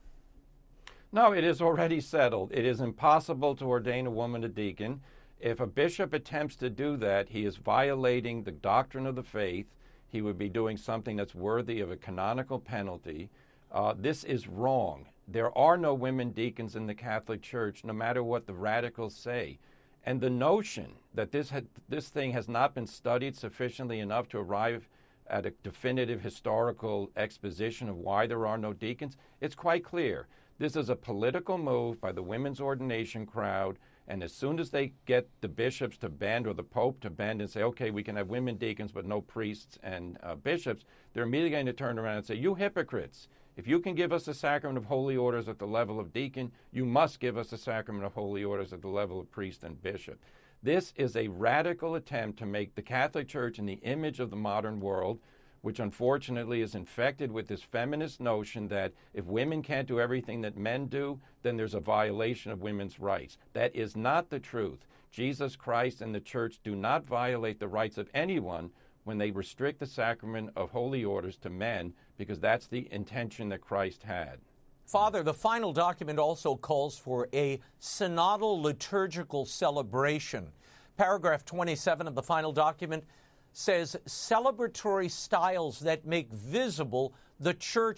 No, it is already settled. It is impossible to ordain a woman a deacon. If a bishop attempts to do that, he is violating the doctrine of the faith. He would be doing something that's worthy of a canonical penalty. This is wrong. There are no women deacons in the Catholic Church, no matter what the radicals say. And the notion that this thing has not been studied sufficiently enough to arrive at a definitive historical exposition of why there are no deacons, it's quite clear. This is a political move by the women's ordination crowd, and as soon as they get the bishops to bend or the Pope to bend and say, okay, we can have women deacons but no priests and bishops, they're immediately going to turn around and say, you hypocrites, if you can give us the sacrament of holy orders at the level of deacon, you must give us the sacrament of holy orders at the level of priest and bishop. This is a radical attempt to make the Catholic Church in the image of the modern world, which unfortunately is infected with this feminist notion that if women can't do everything that men do, then there's a violation of women's rights. That is not the truth. Jesus Christ and the Church do not violate the rights of anyone when they restrict the sacrament of holy orders to men, because that's the intention that Christ had. Father, the final document also calls for a synodal liturgical celebration. Paragraph 27 of the final document says celebratory styles that make visible the church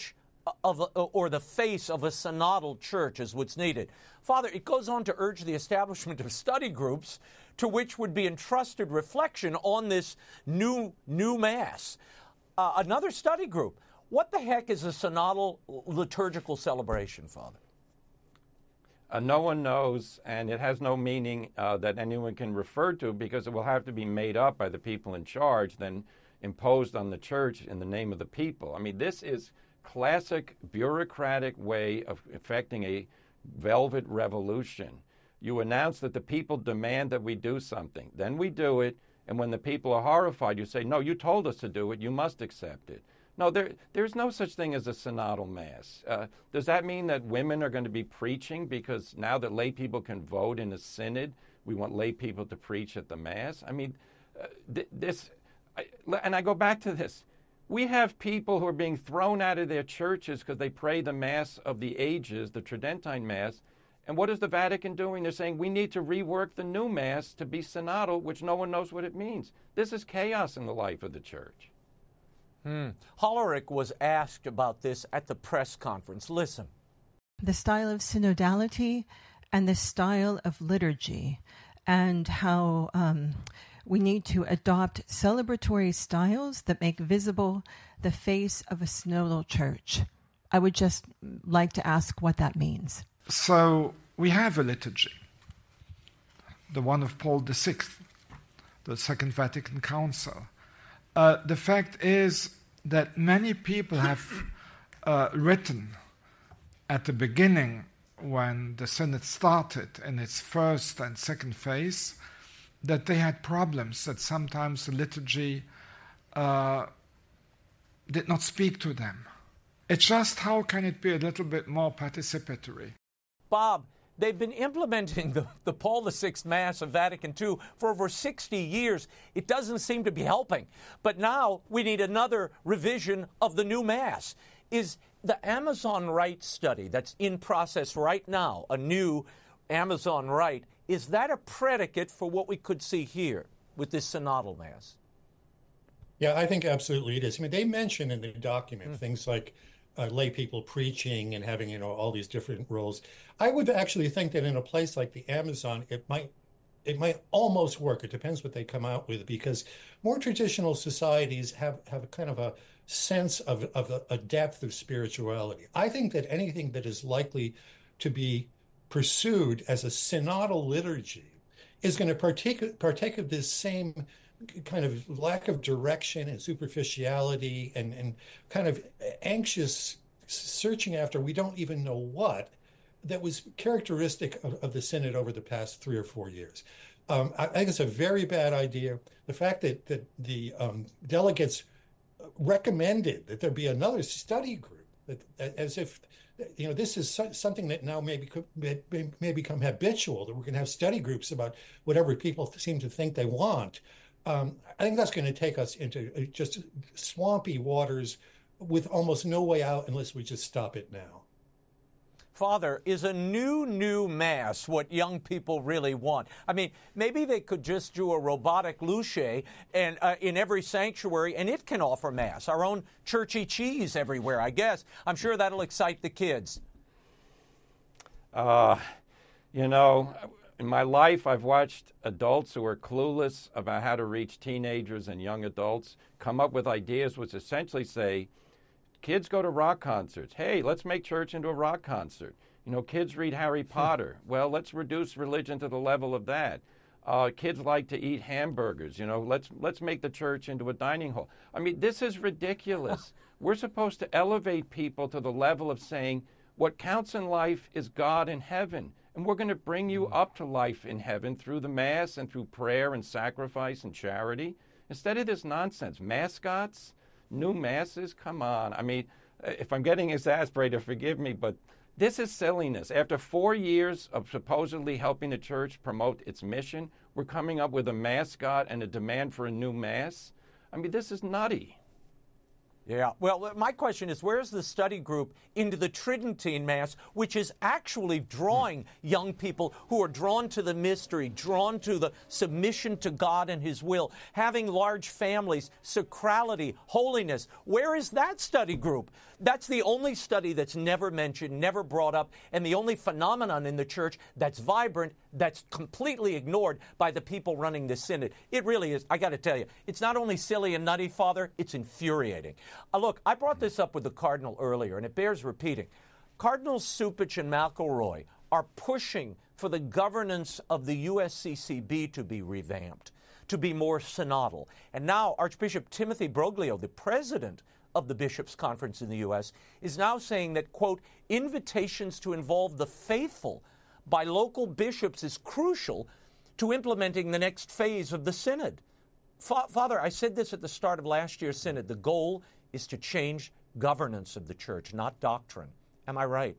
or the face of a synodal church is what's needed. Father, it goes on to urge the establishment of study groups to which would be entrusted reflection on this new Mass. Another study group. What the heck is a synodal liturgical celebration, Father? No one knows, and it has no meaning that anyone can refer to, because it will have to be made up by the people in charge, then imposed on the church in the name of the people. I mean, this is classic bureaucratic way of effecting a velvet revolution. You announce that the people demand that we do something. Then we do it, and when the people are horrified, you say, no, you told us to do it, you must accept it. No, there's no such thing as a synodal Mass. Does that mean that women are going to be preaching because now that lay people can vote in a synod, we want lay people to preach at the Mass? I mean, and I go back to this. We have people who are being thrown out of their churches because they pray the Mass of the Ages, the Tridentine Mass. And what is the Vatican doing? They're saying we need to rework the new Mass to be synodal, which no one knows what it means. This is chaos in the life of the church. Hollerich was asked about this at the press conference. Listen. The style of synodality and the style of liturgy, and how we need to adopt celebratory styles that make visible the face of a synodal church. I would just like to ask what that means. So we have a liturgy, the one of Paul VI, the Second Vatican Council. The fact is that many people have written at the beginning, when the Synod started in its first and second phase, that they had problems, that sometimes the liturgy did not speak to them. It's just, how can it be a little bit more participatory? Bob, they've been implementing the Paul VI Mass of Vatican II for over 60 years. It doesn't seem to be helping. But now we need another revision of the new Mass. Is the Amazon Rite study that's in process right now, a new Amazon Rite, is that a predicate for what we could see here with this synodal Mass? Yeah, I think absolutely it is. I mean, they mention in the document things like lay people preaching and having, all these different roles. I would actually think that in a place like the Amazon, it might almost work. It depends what they come out with, because more traditional societies have kind of a sense of a depth of spirituality. I think that anything that is likely to be pursued as a synodal liturgy is going to partake of this same kind of lack of direction and superficiality and kind of anxious searching after we don't even know what, that was characteristic of the Synod over the past 3 or 4 years. I think it's a very bad idea. The fact that the delegates recommended that there be another study group, as if this is something that now may become habitual, that we're going to have study groups about whatever people seem to think they want. I think that's going to take us into just swampy waters with almost no way out unless we just stop it now. Father, is a new Mass what young people really want? I mean, maybe they could just do a robotic Luce and in every sanctuary, and it can offer Mass. Our own churchy cheese everywhere, I guess. I'm sure that'll excite the kids. In my life, I've watched adults who are clueless about how to reach teenagers and young adults come up with ideas which essentially say, kids go to rock concerts. Hey, let's make church into a rock concert. Kids read Harry Potter. Well, let's reduce religion to the level of that. Kids like to eat hamburgers. Let's make the church into a dining hall. I mean, this is ridiculous. We're supposed to elevate people to the level of saying what counts in life is God in heaven. And we're going to bring you up to life in heaven through the Mass and through prayer and sacrifice and charity. Instead of this nonsense, mascots, new Masses, come on. I mean, if I'm getting exasperated, forgive me, but this is silliness. After 4 years of supposedly helping the church promote its mission, we're coming up with a mascot and a demand for a new Mass. I mean, this is nutty. Yeah. Well, my question is, where's the study group into the Tridentine Mass, which is actually drawing young people who are drawn to the mystery, drawn to the submission to God and His will, having large families, sacrality, holiness? Where is that study group? That's the only study that's never mentioned, never brought up, and the only phenomenon in the church that's vibrant, that's completely ignored by the people running the synod. It really is. I got to tell you, it's not only silly and nutty, Father, it's infuriating. Look, I brought this up with the Cardinal earlier, and it bears repeating. Cardinals Cupich and McElroy are pushing for the governance of the USCCB to be revamped, to be more synodal. And now Archbishop Timothy Broglio, the president of the Bishops' Conference in the U.S., is now saying that, quote, invitations to involve the faithful by local bishops is crucial to implementing the next phase of the synod. Father, I said this at the start of last year's synod. The goal is to change governance of the church, not doctrine. Am I right?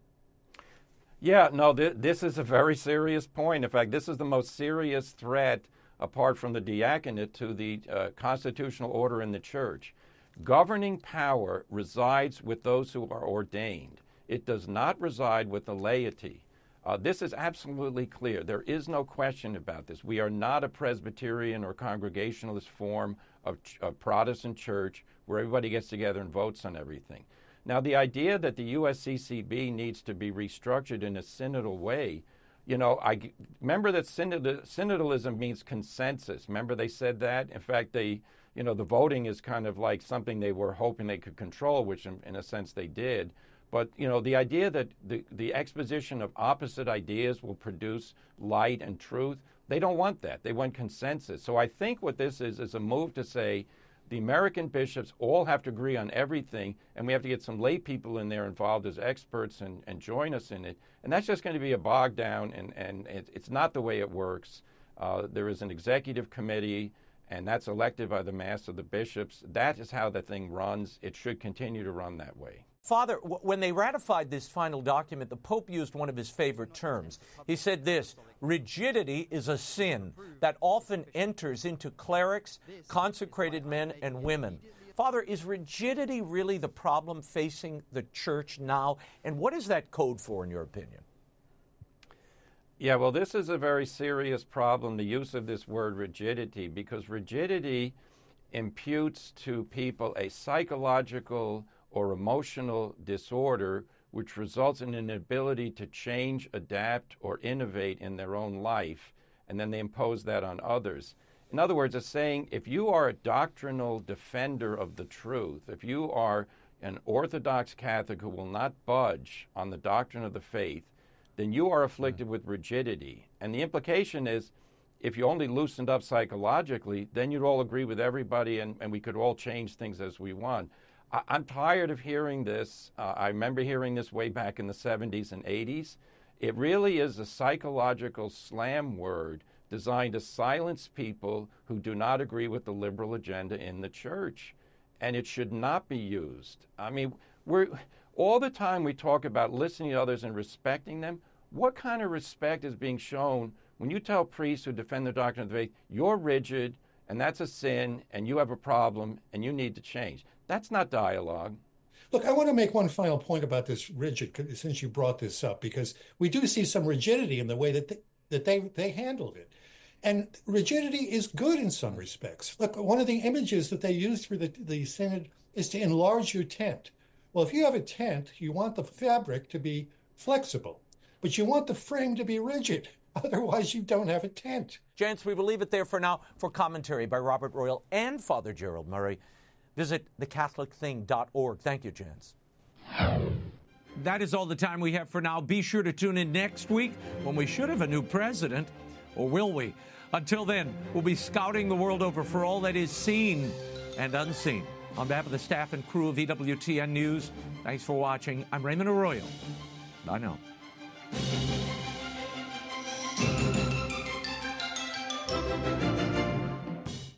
Yeah, no, this is a very serious point. In fact, this is the most serious threat, apart from the diaconate, to the constitutional order in the church. Governing power resides with those who are ordained. It does not reside with the laity. This is absolutely clear. There is no question about this. We are not a Presbyterian or Congregationalist form of Protestant church where everybody gets together and votes on everything. Now, the idea that the USCCB needs to be restructured in a synodal way, you know, I remember that synodalism means consensus. Remember they said that? In fact, the voting is kind of like something they were hoping they could control, which in a sense they did. But, you know, the idea that the exposition of opposite ideas will produce light and truth, they don't want that. They want consensus. So I think what this is a move to say the American bishops all have to agree on everything, and we have to get some lay people in there involved as experts and join us in it. And that's just going to be a bog down, and it's not the way it works. There is an executive committee, and that's elected by the Mass of the Bishops. That is how the thing runs. It should continue to run that way. Father, when they ratified this final document, the Pope used one of his favorite terms. He said this: rigidity is a sin that often enters into clerics, consecrated men, and women. Father, is rigidity really the problem facing the church now? And what is that code for, in your opinion? Yeah, well, this is a very serious problem, the use of this word rigidity, because rigidity imputes to people a psychological or emotional disorder which results in an inability to change, adapt, or innovate in their own life, and then they impose that on others. In other words, it's saying if you are a doctrinal defender of the truth, if you are an Orthodox Catholic who will not budge on the doctrine of the faith, then you are afflicted with rigidity. And the implication is, if you only loosened up psychologically, then you'd all agree with everybody and we could all change things as we want. I'm tired of hearing this. I remember hearing this way back in the 70s and 80s. It really is a psychological slam word designed to silence people who do not agree with the liberal agenda in the church. And it should not be used. I mean, all the time we talk about listening to others and respecting them. What kind of respect is being shown when you tell priests who defend the doctrine of the faith, you're rigid, and that's a sin, and you have a problem, and you need to change? That's not dialogue. Look, I want to make one final point about this rigid, since you brought this up, because we do see some rigidity in the way that they handled it. And rigidity is good in some respects. Look, one of the images that they used for the synod is to enlarge your tent. Well, if you have a tent, you want the fabric to be flexible, but you want the frame to be rigid. Otherwise, you don't have a tent. Gents, we will leave it there for now. For commentary by Robert Royal and Father Gerald Murray, visit thecatholicthing.org. Thank you, gents. That is all the time we have for now. Be sure to tune in next week when we should have a new president. Or will we? Until then, we'll be scouting the world over for all that is seen and unseen. On behalf of the staff and crew of EWTN News, thanks for watching. I'm Raymond Arroyo. Bye now.